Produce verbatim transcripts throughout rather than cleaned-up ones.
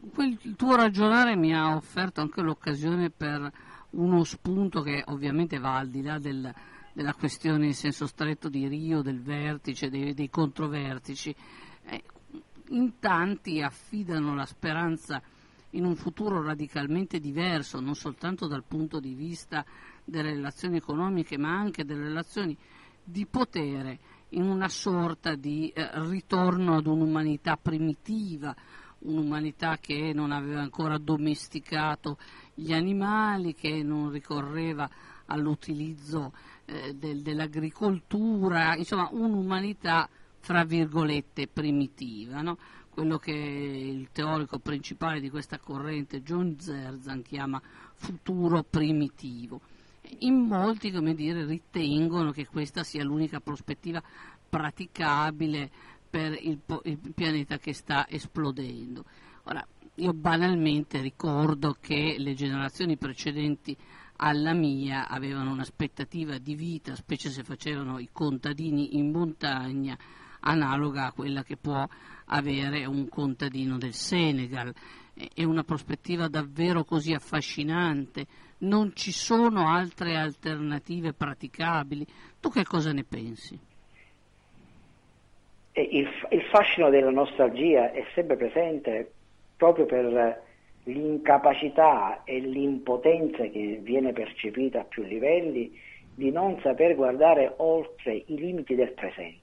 quel, il tuo ragionare mi ha offerto anche l'occasione per uno spunto che ovviamente va al di là del, della questione in senso stretto di Rio, del vertice, dei, dei controvertici. Eh, in tanti affidano la speranza in un futuro radicalmente diverso, non soltanto dal punto di vista delle relazioni economiche, ma anche delle relazioni di potere, in una sorta di eh, ritorno ad un'umanità primitiva, un'umanità che non aveva ancora domesticato gli animali, che non ricorreva all'utilizzo eh, del, dell'agricoltura, insomma un'umanità fra virgolette primitiva, no? Quello che il teorico principale di questa corrente, John Zerzan, chiama futuro primitivo. In molti, come dire, ritengono che questa sia l'unica prospettiva praticabile per il, il pianeta che sta esplodendo. Ora, io banalmente ricordo che le generazioni precedenti alla mia avevano un'aspettativa di vita, specie se facevano i contadini in montagna, analoga a quella che può avere un contadino del Senegal. È una prospettiva davvero così affascinante, non ci sono altre alternative praticabili. Tu che cosa ne pensi? Il, il fascino della nostalgia è sempre presente proprio per l'incapacità e l'impotenza che viene percepita a più livelli di non saper guardare oltre i limiti del presente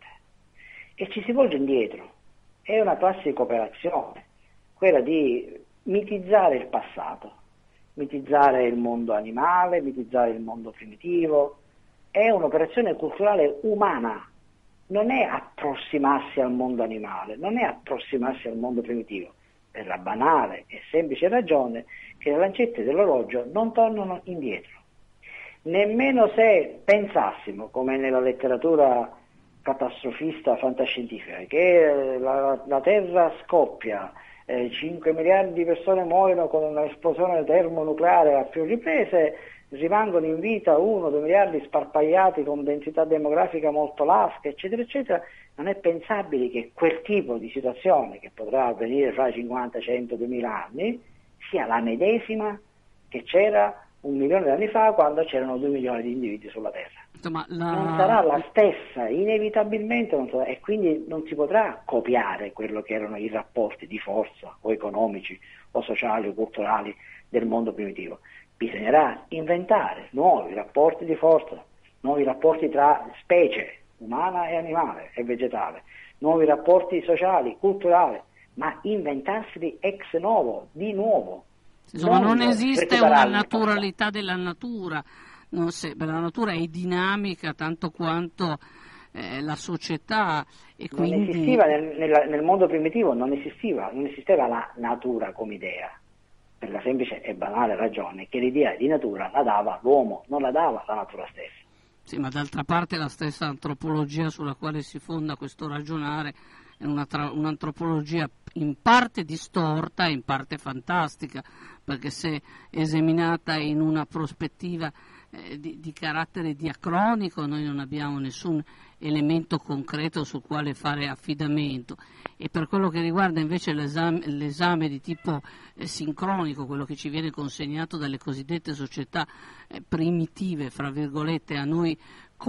e ci si volge indietro. È una classica operazione, quella di mitizzare il passato, mitizzare il mondo animale, mitizzare il mondo primitivo. È un'operazione culturale umana, non è approssimarsi al mondo animale, non è approssimarsi al mondo primitivo, per la banale e semplice ragione che le lancette dell'orologio non tornano indietro. Nemmeno se pensassimo, come nella letteratura catastrofista fantascientifica, che la, la Terra scoppia, eh, cinque miliardi di persone muoiono con un'esplosione termonucleare a più riprese, rimangono in vita uno due miliardi sparpagliati con densità demografica molto lasca, eccetera, eccetera, non è pensabile che quel tipo di situazione, che potrà avvenire fra cinquanta, cento, duemila anni, sia la medesima che c'era un milione di anni fa quando c'erano due milioni di individui sulla Terra. Insomma, la... Non sarà la stessa, inevitabilmente non sarà, e quindi non si potrà copiare quello che erano i rapporti di forza o economici o sociali o culturali del mondo primitivo. Bisognerà inventare nuovi rapporti di forza, nuovi rapporti tra specie, umana e animale e vegetale, nuovi rapporti sociali, culturali, ma inventarseli ex novo, di nuovo. Insomma, non, non esiste una naturalità della natura, non se, la natura è dinamica tanto quanto eh, la società. E non quindi... esisteva nel, nel, nel mondo primitivo, non esisteva, non esisteva la natura come idea, per la semplice e banale ragione che l'idea di natura la dava l'uomo, non la dava la natura stessa. Sì, ma d'altra parte la stessa antropologia sulla quale si fonda questo ragionare è una tra, un'antropologia in parte distorta e in parte fantastica, perché se esaminata in una prospettiva eh, di, di carattere diacronico noi non abbiamo nessun elemento concreto sul quale fare affidamento, e per quello che riguarda invece l'esame, l'esame di tipo eh, sincronico, quello che ci viene consegnato dalle cosiddette società eh, primitive, fra virgolette, a noi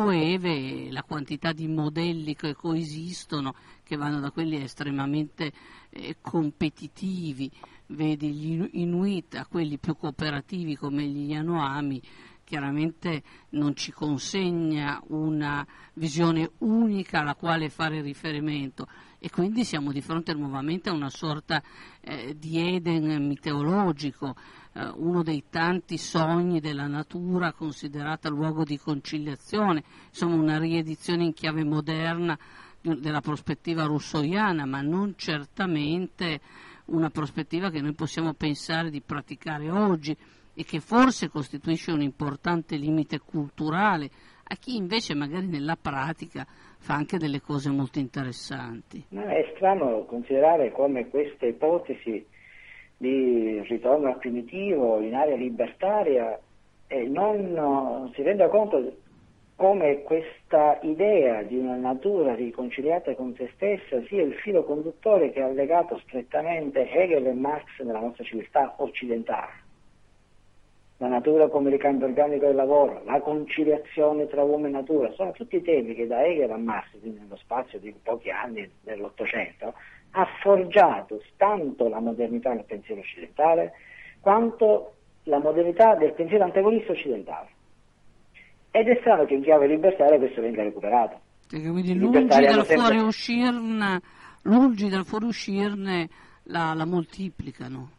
coeve, la quantità di modelli che coesistono, che vanno da quelli estremamente eh, competitivi, vedi gli Inuit, a quelli più cooperativi come gli Yanomami, chiaramente non ci consegna una visione unica alla quale fare riferimento, e quindi siamo di fronte nuovamente a una sorta eh, di Eden miteologico, eh, uno dei tanti sogni della natura considerata luogo di conciliazione, insomma una riedizione in chiave moderna della prospettiva russoiana, ma non certamente una prospettiva che noi possiamo pensare di praticare oggi e che forse costituisce un importante limite culturale a chi invece magari nella pratica fa anche delle cose molto interessanti. No, è strano considerare come questa ipotesi di ritorno al primitivo in area libertaria eh, non no, si renda conto come questa idea di una natura riconciliata con se stessa sia il filo conduttore che ha legato strettamente Hegel e Marx nella nostra civiltà occidentale. La natura come ricambio organico del lavoro, la conciliazione tra uomo e natura, sono tutti temi che da Hegel a Marx, quindi nello spazio di pochi anni dell'Ottocento, ha forgiato tanto la modernità del pensiero occidentale quanto la modernità del pensiero antagonista occidentale. Ed è strano che in chiave libertaria questo venga recuperato. Quindi lungi dal sempre... fuoriuscirne, lungi dal fuoriuscirne la, la moltiplicano.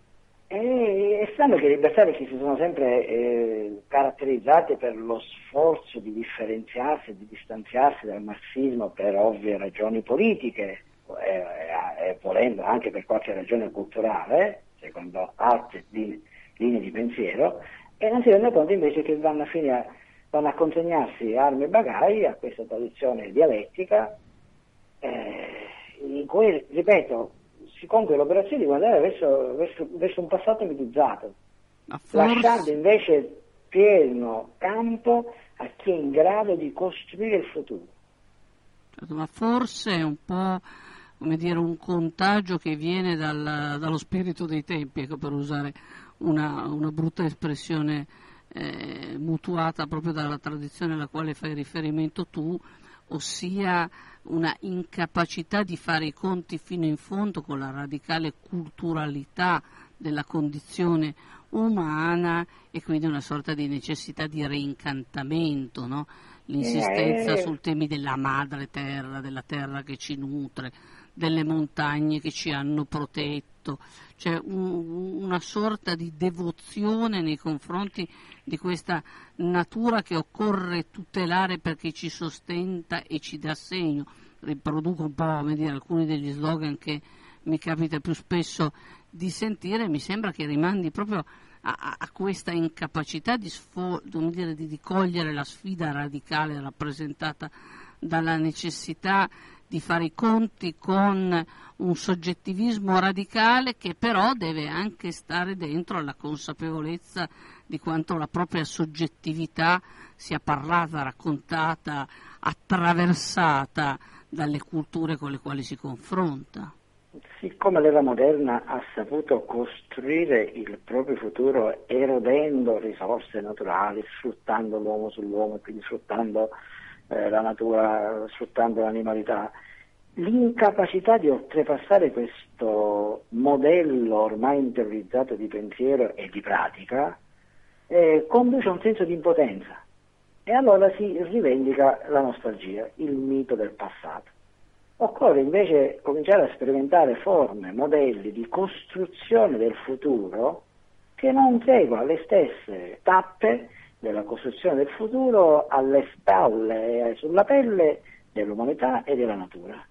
E, è strano che i libertari, che si sono sempre eh, caratterizzati per lo sforzo di differenziarsi e di distanziarsi dal marxismo per ovvie ragioni politiche, e eh, eh, volendo anche per qualche ragione culturale, secondo altre linee, linee di pensiero, e non si rende conto invece che vanno a finire vanno a consegnarsi armi e bagagli a questa tradizione dialettica eh, in cui, ripeto, si compie l'operazione di guardare verso, verso, verso un passato mitizzato, forse... lasciando invece pieno campo a chi è in grado di costruire il futuro. Certo, ma forse è un po', come dire, un contagio che viene dal, dallo spirito dei tempi, ecco, per usare una, una brutta espressione Eh, mutuata proprio dalla tradizione alla quale fai riferimento tu, ossia una incapacità di fare i conti fino in fondo con la radicale culturalità della condizione umana e quindi una sorta di necessità di reincantamento, no? L'insistenza eh. sul temi della madre terra, della terra che ci nutre, delle montagne che ci hanno protetto, cioè un, una sorta di devozione nei confronti di questa natura che occorre tutelare perché ci sostenta e ci dà segno. Riproduco un po', come dire, alcuni degli slogan che mi capita più spesso di sentire, mi sembra che rimandi proprio a, a questa incapacità di, sfo- dire, di, di cogliere la sfida radicale rappresentata dalla necessità di fare i conti con un soggettivismo radicale che però deve anche stare dentro alla consapevolezza di quanto la propria soggettività sia parlata, raccontata, attraversata dalle culture con le quali si confronta. Siccome l'era moderna ha saputo costruire il proprio futuro erodendo risorse naturali, sfruttando l'uomo sull'uomo e quindi sfruttando eh, la natura, sfruttando l'animalità, l'incapacità di oltrepassare questo modello ormai interiorizzato di pensiero e di pratica eh, conduce a un senso di impotenza e allora si rivendica la nostalgia, il mito del passato. Occorre invece cominciare a sperimentare forme, modelli di costruzione del futuro che non segua le stesse tappe della costruzione del futuro alle spalle e sulla pelle dell'umanità e della natura.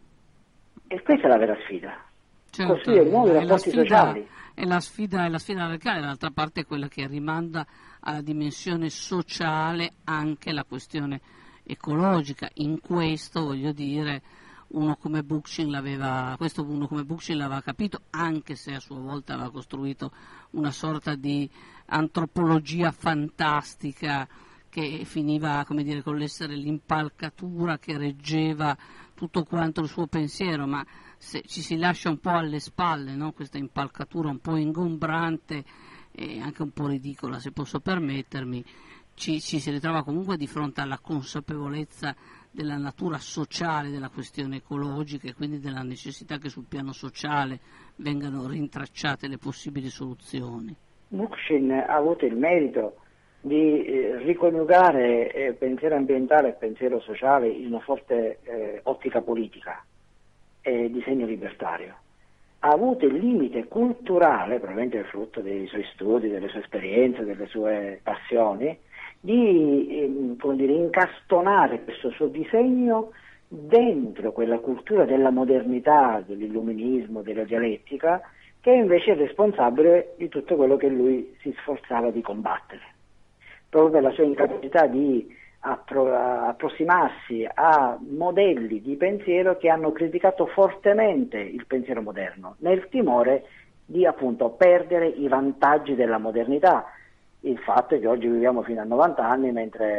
E questa è la vera sfida. Certo, costruire nuovi rapporti sfida, sociali. È la sfida, è la sfida radicale, dall'altra parte è quella che rimanda alla dimensione sociale anche la questione ecologica. In questo, voglio dire, uno come Bookchin l'aveva, questo uno come Bookchin l'aveva capito, anche se a sua volta aveva costruito una sorta di antropologia fantastica che finiva, come dire, con l'essere l'impalcatura che reggeva tutto quanto il suo pensiero, ma se ci si lascia un po' alle spalle, no? Questa impalcatura un po' ingombrante e anche un po' ridicola, se posso permettermi, ci, ci si ritrova comunque di fronte alla consapevolezza della natura sociale della questione ecologica e quindi della necessità che sul piano sociale vengano rintracciate le possibili soluzioni. Bookchin ha avuto il merito di eh, riconiugare eh, pensiero ambientale e pensiero sociale in una forte eh, ottica politica e di segno libertario. Ha avuto il limite culturale, probabilmente frutto dei suoi studi, delle sue esperienze, delle sue passioni, di eh, come dire, incastonare questo suo disegno dentro quella cultura della modernità, dell'illuminismo, della dialettica, che invece è responsabile di tutto quello che lui si sforzava di combattere. Proprio per la sua incapacità di appro- approssimarsi a modelli di pensiero che hanno criticato fortemente il pensiero moderno, nel timore di appunto perdere i vantaggi della modernità. Il fatto è che oggi viviamo fino a novanta anni, mentre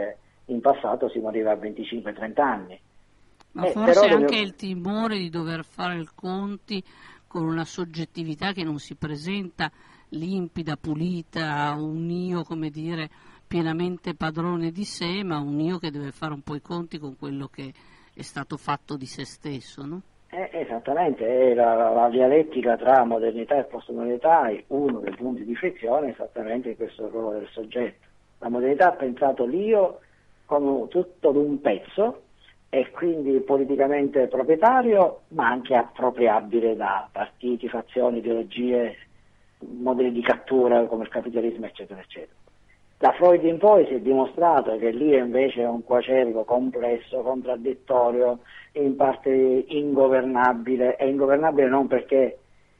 in passato si moriva a venticinque trenta anni. Ma eh, forse però anche dobbiamo... il timore di dover fare i conti con una soggettività che non si presenta limpida, pulita, un io, come dire, pienamente padrone di sé, ma un io che deve fare un po' i conti con quello che è stato fatto di se stesso, no? Eh, esattamente, è la, la, la dialettica tra modernità e postmodernità è uno dei punti di frizione esattamente in questo ruolo del soggetto. La modernità ha pensato l'io come tutto d'un pezzo e quindi politicamente proprietario, ma anche appropriabile da partiti, fazioni, ideologie, modelli di cattura come il capitalismo, eccetera, eccetera. Da Freud in poi si è dimostrato che l'io invece è un quacervo complesso, contraddittorio, in parte ingovernabile, è ingovernabile non perché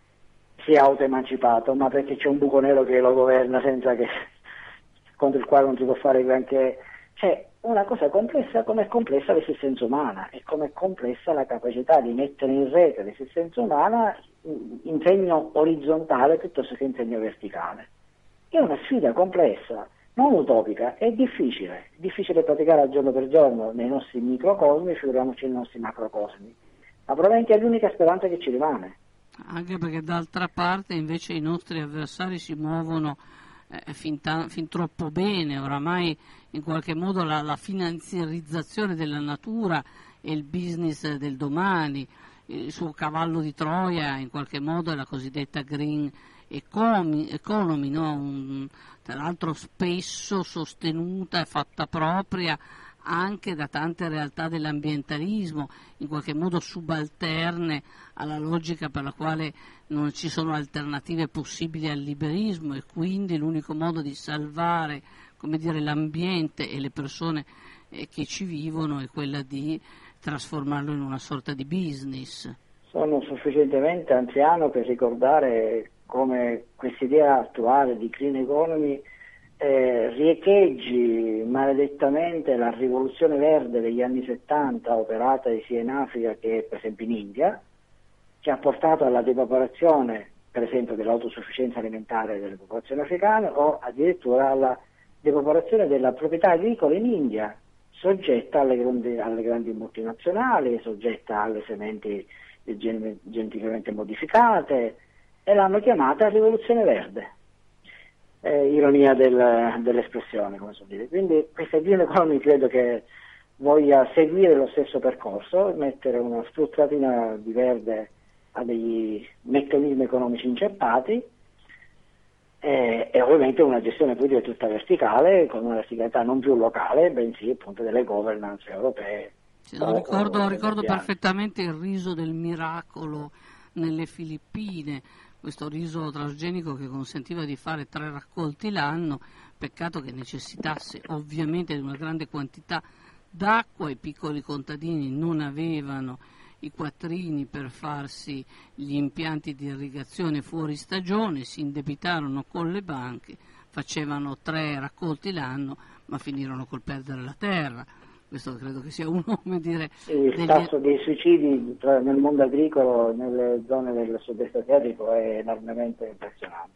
sia autoemancipato, ma perché c'è un buco nero che lo governa senza che, contro il quale non si può fare granché. Cioè, una cosa complessa come è complessa l'esistenza umana e come è complessa la capacità di mettere in rete l'esistenza umana in segno orizzontale piuttosto che in segno verticale. È una sfida complessa, non utopica, è difficile, è difficile praticare al giorno per giorno nei nostri microcosmi, figuriamoci nei nostri macrocosmi, ma probabilmente è l'unica speranza che ci rimane. Anche perché d'altra parte invece i nostri avversari si muovono eh, fin, ta- fin troppo bene, oramai in qualche modo la, la finanziarizzazione della natura e il business del domani, il suo cavallo di Troia in qualche modo è la cosiddetta green economy, economy no? Un, tra l'altro spesso sostenuta e fatta propria anche da tante realtà dell'ambientalismo, in qualche modo subalterne alla logica per la quale non ci sono alternative possibili al liberismo e quindi l'unico modo di salvare, come dire, l'ambiente e le persone eh, che ci vivono è quella di trasformarlo in una sorta di business. Sono sufficientemente anziano per ricordare come quest'idea attuale di green economy eh, riecheggi maledettamente la rivoluzione verde degli anni settanta operata sia in Africa che per esempio in India, che ha portato alla depopolazione per esempio dell'autosufficienza alimentare delle popolazioni africane o addirittura alla depopolazione della proprietà agricola in India, soggetta alle grandi, alle grandi multinazionali, soggetta alle sementi gen- geneticamente modificate, e l'hanno chiamata rivoluzione verde. Eh, ironia del, dell'espressione, come so dire. Quindi questa green economy credo che voglia seguire lo stesso percorso, mettere una spruzzinatina di verde a degli meccanismi economici inceppati e, e ovviamente una gestione politica tutta verticale, con una verticalità non più locale, bensì appunto delle governance europee. Sì, no, ricordo, ricordo perfettamente il riso del miracolo nelle Filippine, questo riso transgenico che consentiva di fare tre raccolti l'anno, peccato che necessitasse ovviamente di una grande quantità d'acqua, i piccoli contadini non avevano i quattrini per farsi gli impianti di irrigazione fuori stagione, si indebitarono con le banche, facevano tre raccolti l'anno, ma finirono col perdere la terra. Questo credo che sia uno, come dire... Il degli... tasso di suicidi tra, nel mondo agricolo, nelle zone del sud-est asiatico è enormemente impressionante.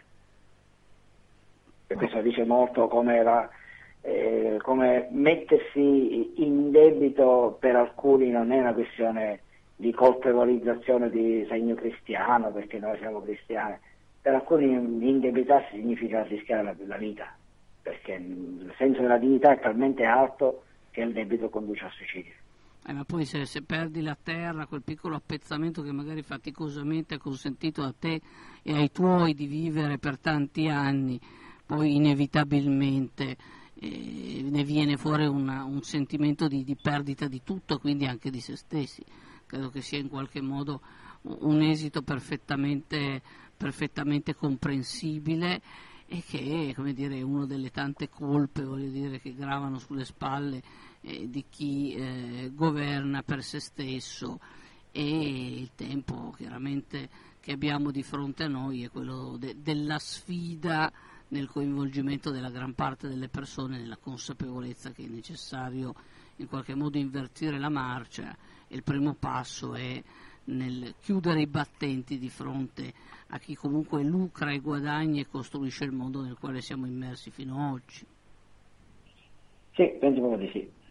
E questo dice molto come, la, eh, come mettersi in debito per alcuni non è una questione di colpevolizzazione di segno cristiano, perché noi siamo cristiani. Per alcuni indebitarsi significa rischiare la, la vita, perché il senso della dignità è talmente alto che il debito conduce al suicidio. Eh, ma poi se, se perdi la terra, quel piccolo appezzamento che magari faticosamente ha consentito a te e ai tuoi di vivere per tanti anni, poi inevitabilmente eh, ne viene fuori una, un sentimento di, di perdita di tutto, quindi anche di se stessi. Credo che sia in qualche modo un esito perfettamente, perfettamente comprensibile e che, come dire, è una delle tante colpe, voglio dire, che gravano sulle spalle eh, di chi eh, governa per se stesso, e il tempo chiaramente che abbiamo di fronte a noi è quello de- della sfida nel coinvolgimento della gran parte delle persone, nella consapevolezza che è necessario in qualche modo invertire la marcia, e il primo passo è nel chiudere i battenti di fronte a chi comunque lucra e guadagna e costruisce il mondo nel quale siamo immersi fino ad oggi. Sì, penso proprio di sì.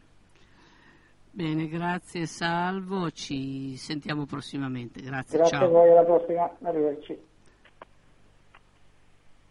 Bene, grazie Salvo, ci sentiamo prossimamente. Grazie, Grazie ciao. a voi, alla prossima, arrivederci.